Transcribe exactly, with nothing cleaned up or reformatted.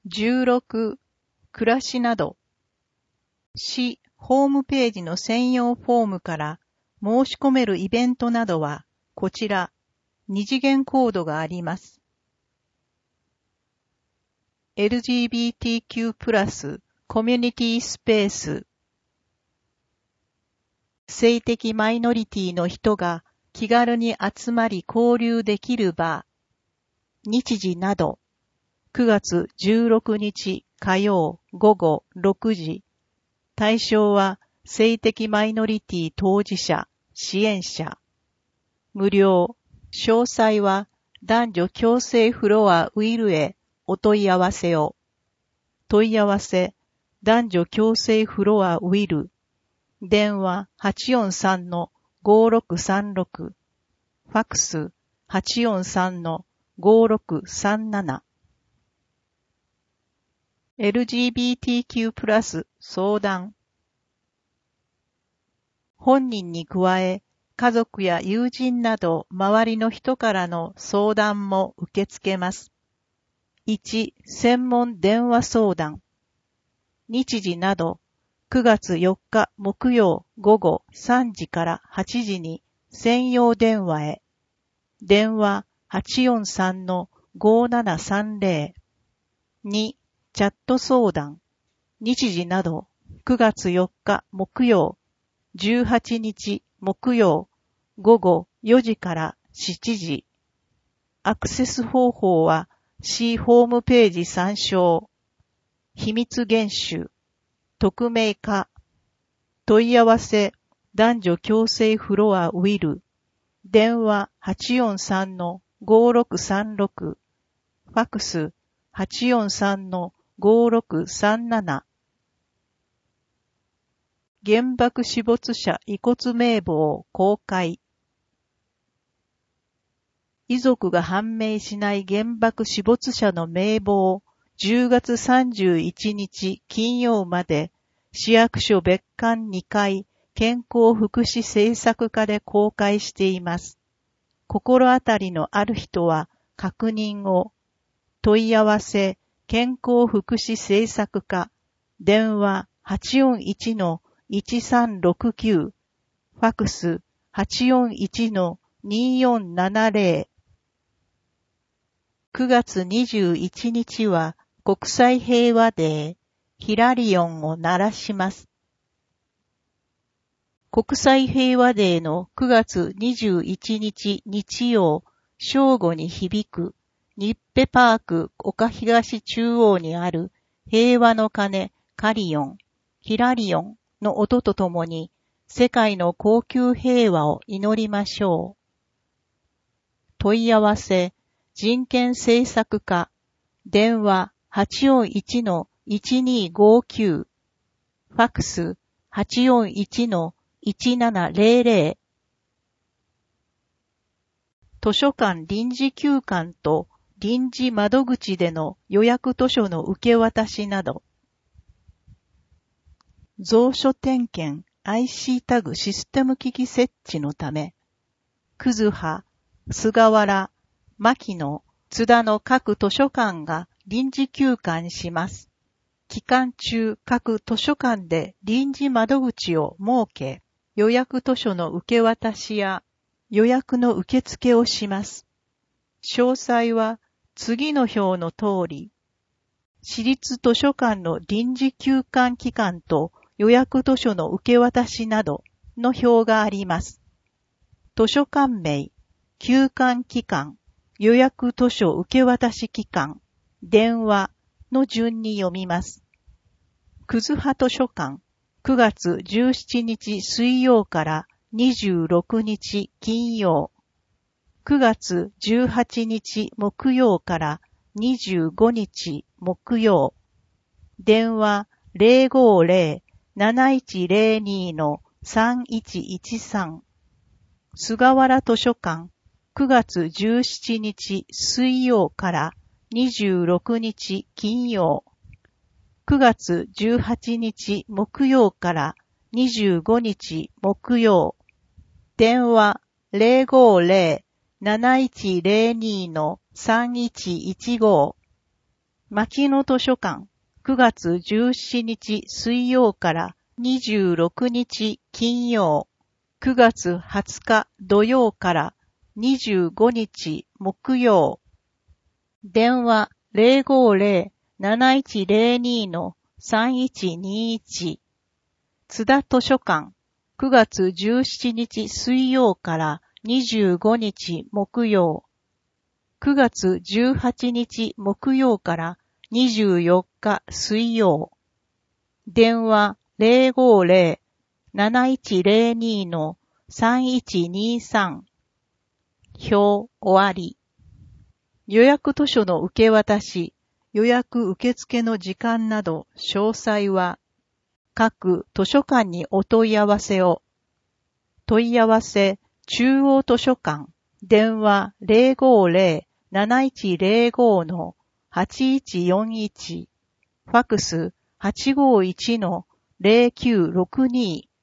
じゅうろく、暮らしなど。市ホームページの専用フォームから申し込めるイベントなどは、こちら、二次元コードがあります。エルジービーティーキュー プラスコミュニティスペース。性的マイノリティの人が気軽に集まり交流できる場。日時など。くがつじゅうろくにち火曜午後ろくじ。対象は性的マイノリティ当事者、支援者。無料。詳細は男女共生フロアウィルへお問い合わせを。問い合わせ、男女共生フロアウィル。電話 はちよんさんのごろくさんろく。ファックス はちよんさんのごろくさんなな。エルジービーティーキュー プラス相談。本人に加え、家族や友人など周りの人からの相談も受け付けます。いち、専門電話相談。日時など、くがつよっか木曜午後さんじからはちじに専用電話へ。電話 はちよんさんのごななさんぜろ。に、チャット相談。日時など、くがつよっか木曜、じゅうはちにち木曜、午後よじからしちじ。アクセス方法は、市ホームページ参照。秘密厳守。匿名化。問い合わせ、男女共生フロアウィル。電話 はちよんさんのごろくさんろく。ファックス はちよんさんのごろくさんなな。原爆死没者遺骨名簿公開。遺族が判明しない原爆死没者の名簿をじゅうがつさんじゅういちにち金曜まで市役所別館にかい健康福祉政策課で公開しています。心当たりのある人は確認を。問い合わせ健康福祉政策課。電話 はちよんいちのいちさんろくきゅう。ファックス はちよんいちのによんななぜろ。くがつにじゅういちにちは国際平和デー。ヒラリオンを鳴らします。国際平和デーのくがつにじゅういちにち日曜正午に響くニッペパーク岡東中央にある平和の鐘カリオン、ヒラリオンの音とともに世界の恒久平和を祈りましょう。問い合わせ人権政策課。電話 はちよんいちのいちにごきゅう。ファックス はちよんいちのいちななぜろぜろ。図書館臨時休館と臨時窓口での予約図書の受け渡しなど。蔵書点検 アイシー タグシステム機器設置のため、くずは、菅原、牧野、津田の各図書館が臨時休館します。期間中各図書館で臨時窓口を設け、予約図書の受け渡しや予約の受付をします。詳細は次の表の通り、私立図書館の臨時休館期間と予約図書の受け渡しなどの表があります。図書館名、休館期間、予約図書受け渡し期間、電話の順に読みます。くずは図書館、くがつじゅうしちにち水曜からにじゅうろくにち金曜、くがつじゅうはちにち木曜からにじゅうごにち木曜、電話 ぜろごぜろ なないちぜろに のさんいちいちさん。菅原図書館、くがつじゅうしちにち水曜からにじゅうろくにち金曜、くがつじゅうはちにち木曜からにじゅうごにち木曜、電話 ぜろごぜろ なないちぜろに のさんいちいちご。 牧野図書館、くがつじゅうしちにち水曜からにじゅうろくにち金曜、くがつはつか土曜からにじゅうごにち木曜。電話 ゼロごゼロ なないちゼロに のさんいちにいち。津田図書館、くがつじゅうしちにち水曜からにじゅうごにち木曜。くがつじゅうはちにち木曜からにじゅうよっか水曜。電話 ゼロごゼロ なないちゼロに のさんいちにさん。表終わり。予約図書の受け渡し、予約受付の時間など詳細は各図書館にお問い合わせを。問い合わせ中央図書館、電話 ゼロごゼロ なないちゼロご のはちいちよんいち、ファクス はちごいち のゼロきゅうろくに